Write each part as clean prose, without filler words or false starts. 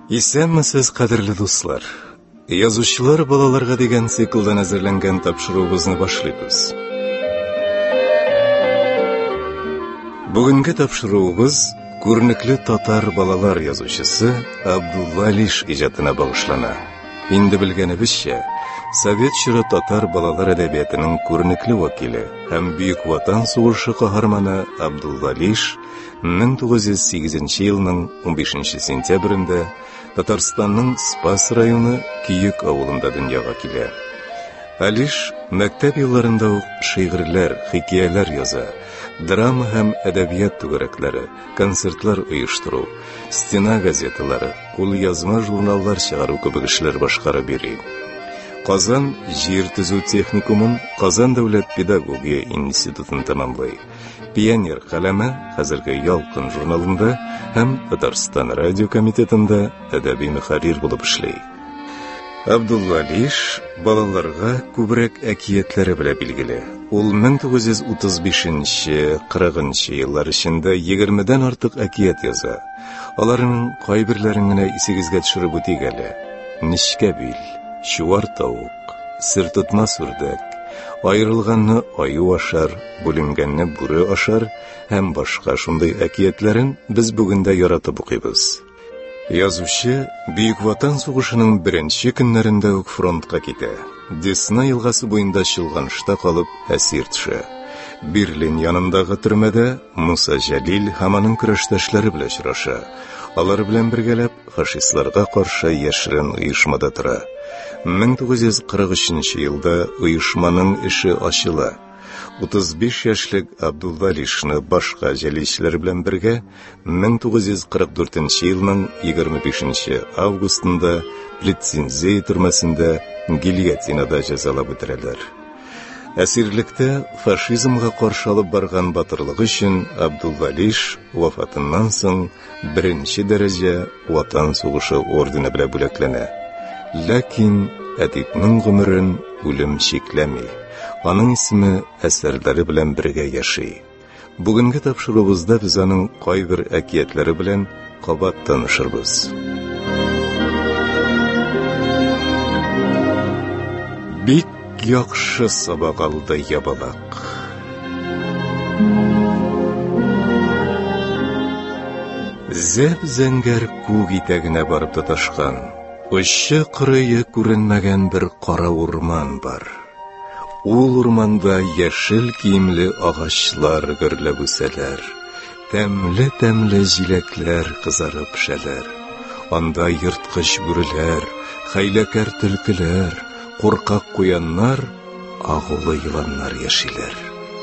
Исәнмесез, кадерле дуслар. Язучылар балаларга дигән циклдан әзерләнгән тапшыруыбызны башлыйбыз. Бүгенге тапшыруыбыз күренекле татар балалар язучысы Абдулла Алиш иҗатына багышлана. Инде белгәнебезчә, Совет чоры татар балалар әдәбиятының күренекле вакиле һәм Бөек Ватан сугышы каһарманы Абдулла Алиш 1908 елның 15 сентябрендә Татарстанның Спас районы Киек авылында дөньяга килә. Алиш мәктәп елларында ук шигырьләр, хикәяләр яза, драма һәм әдәбият түгәрәкләре, концертлар оештыру, стена газеталары, кулъязма журналлар чыгару кебек эшләр башкарып йөри. Казан җир төзү техникумын, Казан дәүләт педагогия институтын тәмамлый. Пионер каләме хәзерге Ялкын журналында һәм Татарстан радио комитетында әдәби мөхәррир булып эшли. Абдулла Алиш балаларга күбрәк әкиятләре белән билгеле. Ул 1935-40 еллар эчендә 20дән артык әкият яза. Аларның кайберләрен генә исегезгә төшереп үтик әле. Нечкәбил, Чуар тавык, Сер тотмас үрдәк, Аерылганны аю ашар, бүленгәнне бүре ашар һәм башка шундый әкиятләрен без бүгендә яратып укыйбыз. Язучы Бөек Ватан сугышының беренче көннәрендә үк фронтка китә. Десна елгасы буенда чылганышта калып әсир төшә. Берлин янындагы төрмәдә Муса Җәлил һәм аның көрәштәшләре белән очраша. Алар белән бергәләп фашистларга каршы яшерен оешмада тора. 1943 елда оешманың эше ачыла. 35 яшьлек Абдулла Алишны башка җәличләр белән бергә 1944 елның 25 августында Плитцинзей төрмәсендә гильотинада җәзалап үтерәләр. Әсирлектә фашизмга каршы алып барган батырлыгы өчен Абдулла Алиш вафатыннан соң 1-нче дәрәҗә Ватан сугышы ордены белән бүләкләнә. Ләкин әдипнең гомерен үлем чикләми. Аның исеме әсәрләре белән бергә яши. Бүгенге тапшыруыбызда без аның кайбер әкиятләре белән кабат танышырбыз. Бик яхшы сабак алды ябалак. Зәп-зәңгәр күк итәгенә барып тоташкан, очы-кырые күренмәгән бер кара урман бар. Ул урманда яшел киемле агачлар гөрләп үсәләр, тәмле-тәмле җиләкләр кызарып пешәләр. Анда йырткыч бүреләр, хәйләкәр төлкеләр, куркак куяннар, агулы еланнар яшиләр.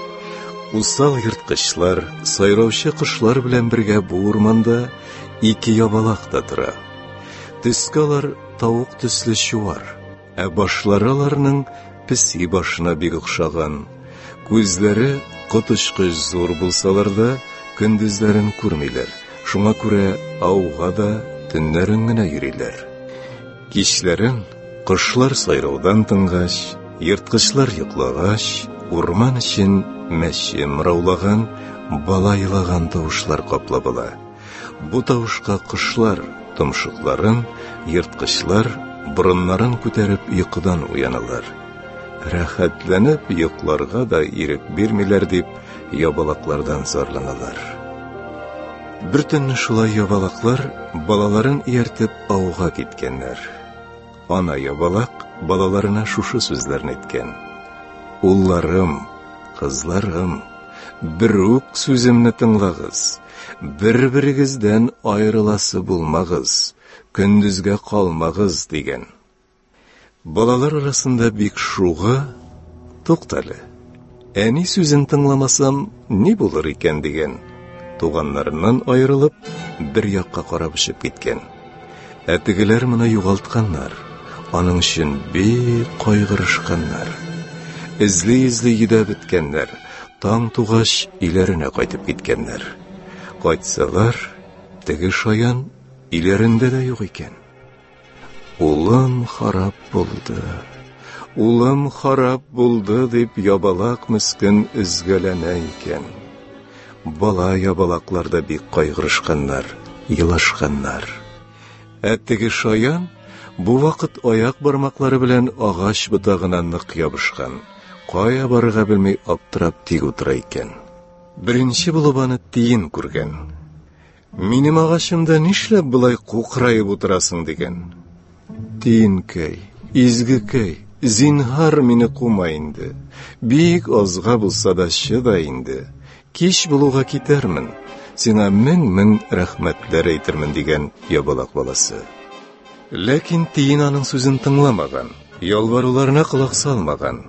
Усал йырткычлар, сайраучы кошлар белән бергә бу урманда 2 ябалак та тора. Төскә алар тавык төсле чуар, ә башлары аларның песи башына бик охшаган. Күзләре коточкыч зур булсалар да, көндезләрен күрмиләр. Шуңа күрә ауга да төннәрен генә йөриләр. Кичләрен кошлар сайраудан тынгач, йырткычлар йоклагач, урман өчен мәче мыраулаган, бала елаган тавышлар каплап ала. Бу тавышка кошлар томшыкларын, йырткычлар борыннарын күтәреп йокыдан уяналар. Рәхәтләнеп йокларга да ирек бирмиләр дип, ябалаклардан зарланалар. Бер төнне шулай ябалаклар балаларын ияртеп ауга киткәннәр. Ана ябалак балаларына шушы сүзләрне әйткән: "Улларым, кызларым, бер үк сүземне тыңлагыз, бер-берегездән аерыласы булмагыз, көндезгә калмагыз" дигән. Балалар арасында бик шуга, "Туктале, әни сүзен тыңламасам ни булыр икән" дигән. Туганнарыннан аерылып, бер якка карап очып киткән. Ә тегеләр моны югалтканнар. Аның өчен бик кайгырышканнар. Изли-изли йөдәп беткәннәр. Таң тугач иләренә кайтып киткәннәр. Кайтсалар, теге шаян иләрендә дә юк икән. Улым харап булды дип ябалак мескен изгәләнә икән. Бала ябалакларда бик кайгырышканнар, елашканнар. Теге шаян бу вакыт аяк бармаклары белән агач ботагына нык ябышкан. Кая барырга белми аптырап тик утыра икән. Беренче булып аны тиен күргән. Минем агачымда нишләп болай кукраеп утырасың дигән. Тиенкәй, изгекәй, зинһар мине кума инде. Бик азга булса да чыда инде. Кич булуга китәрмен. Сиңа мең рәхмәтләр әйтермен дигән ябалак баласы. Ләкин тиен аның сүзен тыңламаган, ялваруларына колак салмаган.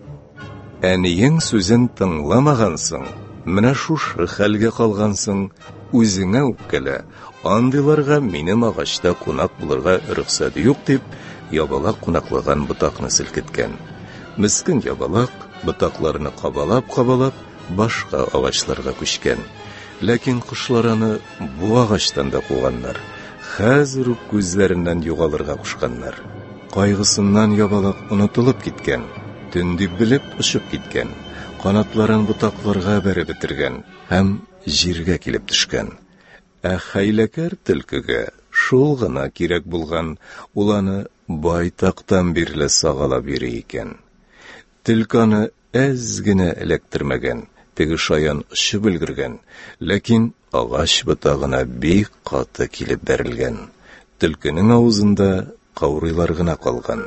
Әниең сүзен тыңламагансың, менә шушы хәлгә калгансың, үзеңә үпкәлә, андыйларга минем агачта кунак булырга рөхсәт юк дип, ябалак кунаклаган ботакны селкеткән. Мискин ябалак ботакларны кабалап, башка агачларга күчкән. Ләкин кошлар аны бу агачтан да куганнар. Хәзер үк күзләреннән югалырга кушканнар. Кайгысыннан ябалак онытылып киткән. Төн дип белеп очып киткән. Канатларын ботакларга бәреп бетергән һәм җиргә килеп төшкән. Хәйләкәр төлкегә шул гына кирәк булган, ул аны байтактан бирле сагалап йөри икән. Төлканы әз генә эләктермәгән, теге шаян очып өлгергән, ләкин агач ботагына бик каты килеп бәрелгән. Төлкенең авызында каурыйлар гына калган.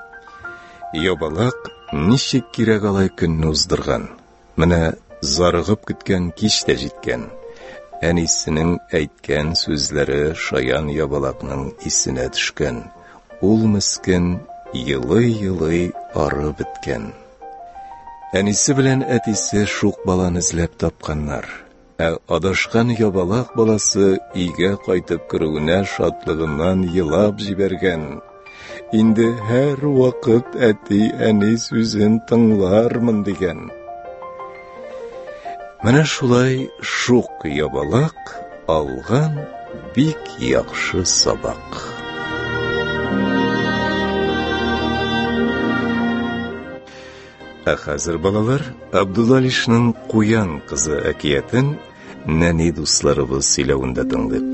Ябалак ничек кирәк алай көнне уздырган. Менә зарыгып көткән кич тә җиткән. Әнисенең әйткән сүзләре шаян ябалакның исенә төшкән. Ул мискин елый арып беткән. Әнисе белән әтисе шук баланы эзләп тапканнар. Адашкан ябалак баласы өйгә кайтып керүенә шатлыгыннан елап җибәргән. Инде һәр вакыт әти-әни сүзен тыңлармын дигән. Менә шулай шук ябалак алган бик яхшы сабак. Хәзер балалар, Абдуллалишның Куян кызы әкиятен нәни дусларыбыз сөйләвендә тыңлыйк.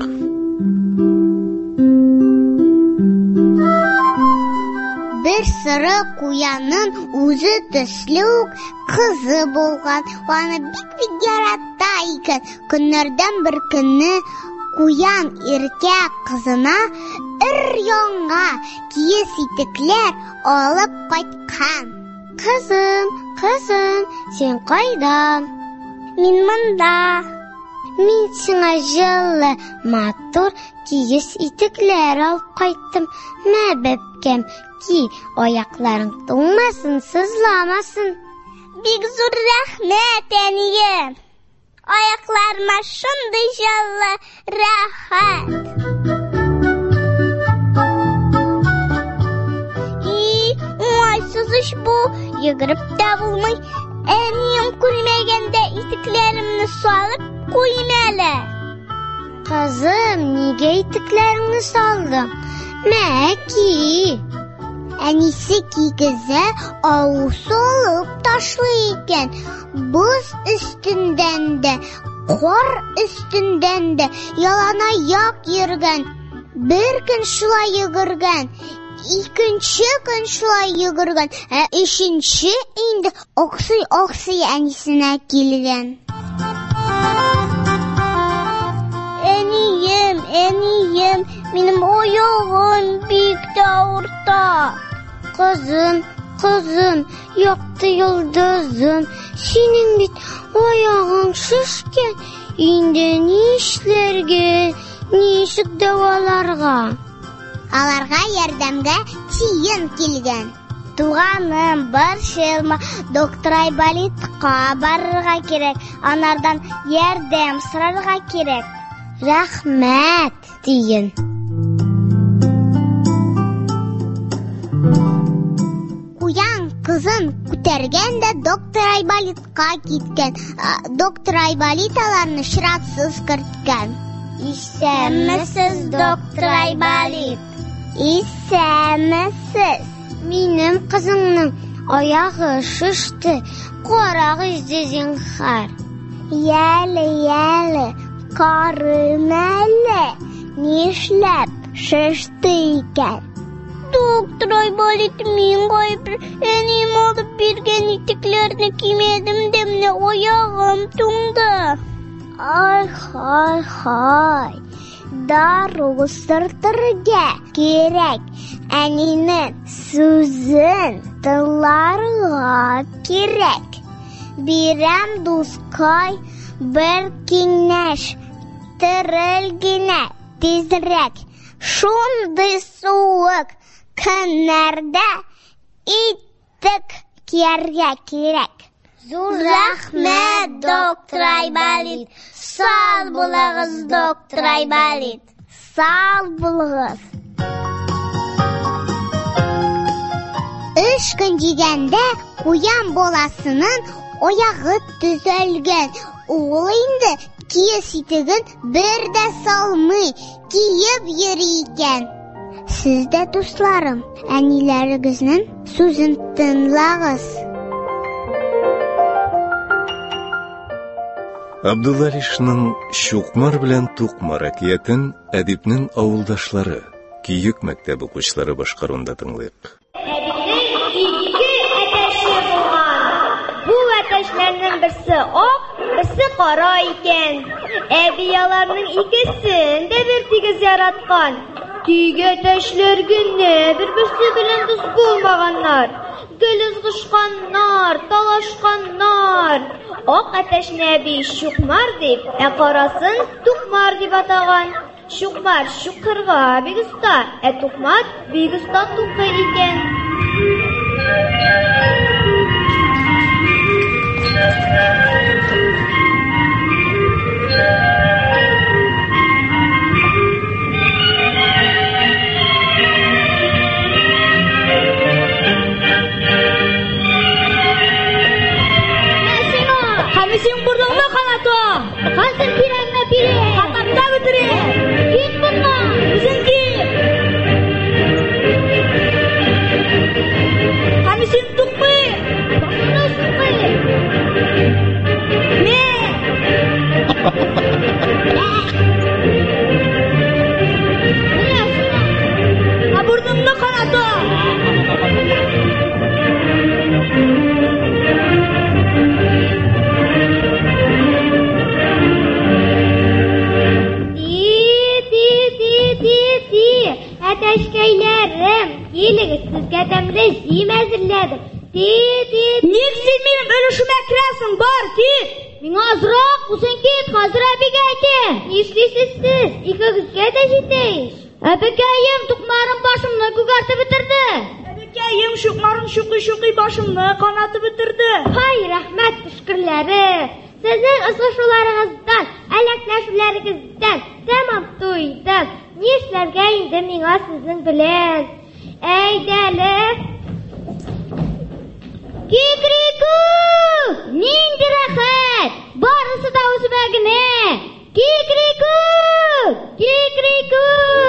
Бер сыры куянның үзе төсле үк кызы булган. Аны бик ярата икән. Көннәрдән бер көнне куян иркә кызына өр-яңа киез итекләр алып кайткан. Кызым, сен кайда? Мин монда. Мин сиңа җылы, матур киез итекләр алып кайттым. Мә бәбкәм, ки аякларың туңмасын, сызламасын. Бик зур рәхмәт, әнием. Аякларыма шундый җылы, рәхәт. Уңайсыз бу, йөгереп тә булмый. Әнием күрмәгәндә итекләремне салып куйм әле. Кызым, нигә итекләреңне салдың? Мә ки. Әнисе кигезә авызы алып ташлый икән. Боз өстендән дә, кар өстендән дә ялана як йөргән. Бер көн шулай йөгергән. Икенче көн шулай йөгергән, өченче инде оксый әнисенә килгән. Әнием, минем аягым бик тә авырта. Кызым, якты йолдызым, синең бит аягың шешкән. Инде нишләргә, ничек дәваларга? Аларга ярдәмгә тиен килгән. Туганым, борчылма, доктор Айболитка барырга кирәк. Анардан ярдәм сорарга кирәк. Рәхмәт, тиен. Куян кызын күтәргән дә доктор Айболитка киткән. Доктор Айболит аларны шыратсыз керткән. Исәнмесез, доктор Айболит? Исәнмесез? Минем кызыңның аягы шиште. Карагыз, зинһар. Яле, карым әле. Нишләп? шешті екен. Доктор Айболит, мен қайбір әнем алып берген итіклерді кимедім де міне аяғым тұңды. Ай, дару сұртырға керек. Әненің сөзін тыңларға керек. Берем дұсқай бір кеңеш, тірілгіне тезірек. Шундай суық күнлерде итік киерге керек. Зур рахмет, доктор Айболит. Сау болыңыз, доктор Айболит. Сау болыңыз. 3 күн дегенде қоян баласының аяғы түзелген. Ол енді киіз итігін бір де салмай киіп ерейген. Сіз де, достарым, әнелеріңіздің сөзін тыңлаңыз. Абдуллалишның Шукмар белән Тукмар әкиятен әдипнең авылдашлары, Киек мәктәбе укучылары башкаруында тыңлыйк. Әдипнең 2 әтәше булган. Бу әтәшләрнең берсе ак, берсе кара икән. Әби аларның икесен дә бер тигез яраткан. Тиге әтәшләр генә бер-берсе белән дус булмаганнар. Гел ызгышканнар, талашканнар. Ак әтәшне әби Шукмар дип, карасын Тукмар дип атаган. Шукмар шукырга бик оста, Тукмар бик оста тукый икән. Син бурдыңмы канаты? Хәзер кирәкме бире? Хатапта битре. Кит bundan. Үзең кит. Хәмис син тукмый. Башына сукмый. Не. Менә бурдыңмы канаты? Әтәшкәйләрем, килегез, сезгә тәмле җим әзерләдем. Ник син минем өлешемә керәсең? Бар, кит. Миңа азрак, үзең кит, хәзер әбигә әйтәм. Нишлисез сез? Икегезгә дә җитә ич. Әбекәем Тукмарым башымны күгәртеп бетерде. Әбекәем Шукмарым шуқый башымны канатып бетерде. Һай, рәхмәт төшкерләре. Сезнең ысгышуларыгыздан, әләкләшүләрегездән тәмам туйдым. Нишләргә инде миңа сезнең белән? Әйдәле. Кикрику! Нинди рәхәт! Барысы да үземә генә. Кикрику! Кикрику!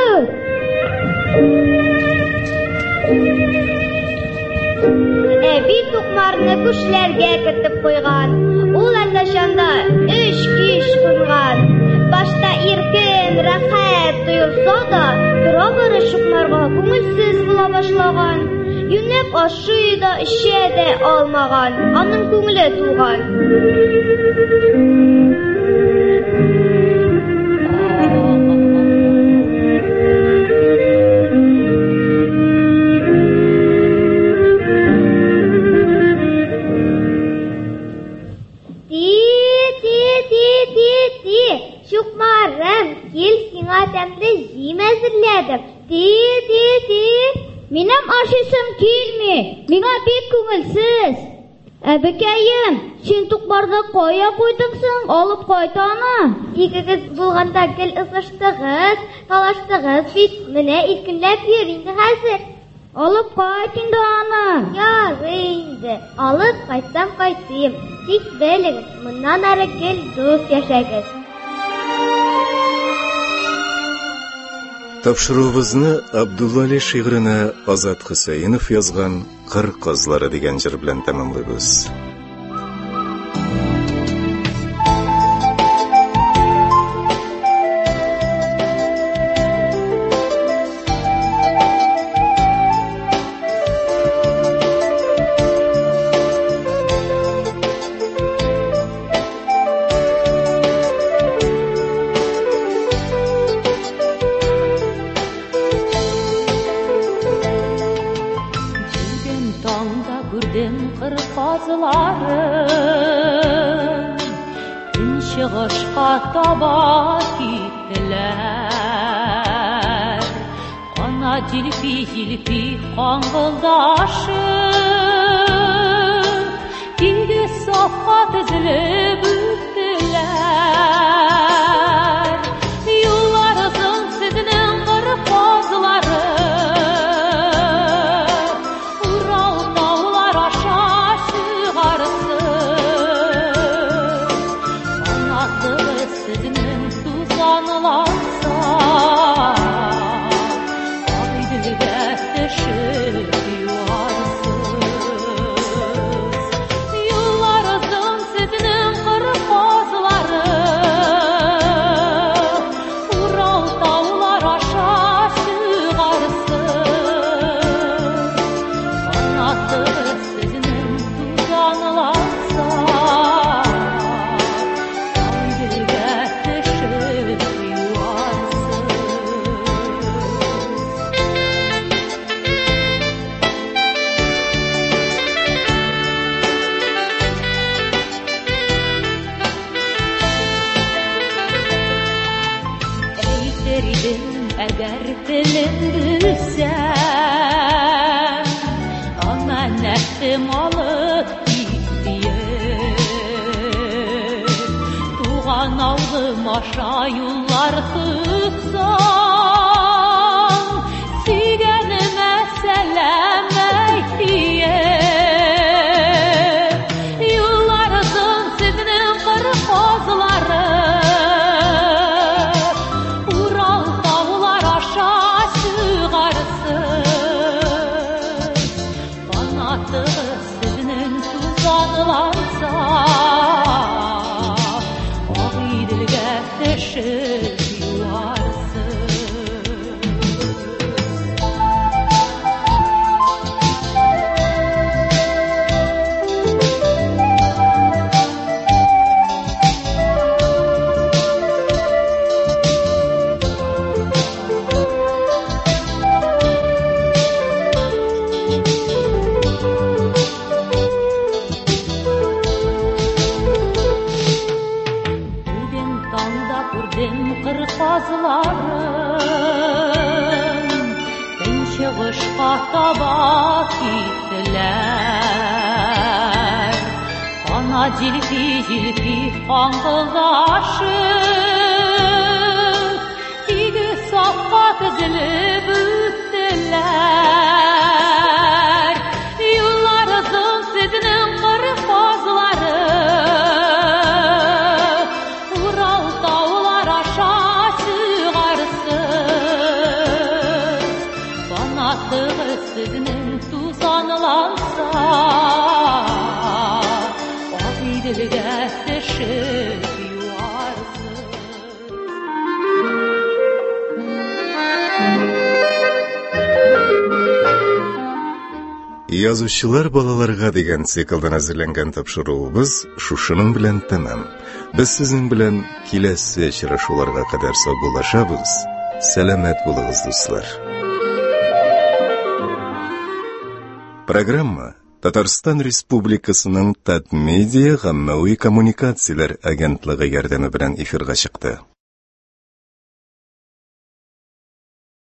Әби Тукмарны күшләргә кертеп куйган. Ул андашанда 3 киш кынган. Башта иркен, рәхәт тоелса да, тора-бара Шукмарга күңелсез була башлаган. Юнәп ашый да, эчә дә алмаган. Аның күңеле туган. Шукмарым, кил, сиңа тәмле җим әзерләдем. Минем ашыйсым килми. Миңа бик күңелсез. Әбекәем, син Тукмарны кая куйдың соң? Алып кайт аны. Икегез булганда гел ызгыштыгыз, талаштыгыз бит. Менә иркенләп йөр инде хәзер. Алып кайт инде аны. Ярый инде. Алып кайтсам кайтыйм. Тик белегез, моннан ары гел дус яшәгез. Тапшыруыбызны Абдуллали шигыренә Азат Хөсәенов язган «Кыр кызлары» дигән җыр белән тәмамлыйбыз. Çıgışqa taба gittiler. Ana cilpi qаңғылдашып, Тигі сапқа тізіліп үттілер. Юлларызың сізінің бір қозылары, Урал таулар аша шығарысыз. Санатығы сізінің тузаныланса, Ағиділге тішіп Əgər dilim bilsəm, ana nəfsim alıb gitdiyin. Tuğan avlım aşa yollar tutsam, Sigənimə sələmək diyin. Yollarızın sizinin bir qozları, Sizinin tuzanılansa, Ағиділге тішіп yuvarsız. Qazılarım Çıgışqa taба gittiler. Ana cilpi qаңғылдашып, Тигі сапқа тізіліп үттілер. Yollarızın sizinin bir qozları, Ural dağlar aşa çıgarsız. Banatығы sizinin tuzanılansa, Ағиділге тішіп yuvarsız. Язучылар балаларга дигән циклдан әзерләнгән тапшыруыбыз шушының белән тәмам. Без сезнең белән киләсе очрашуларга кадәр саубуллашабыз. Сәламәт булыгыз, дуслар. Программа Татарстан Республикасының Татмедиа гаммәви коммуникацияләр агентлыгы ярдәме белән эфирга чыкты.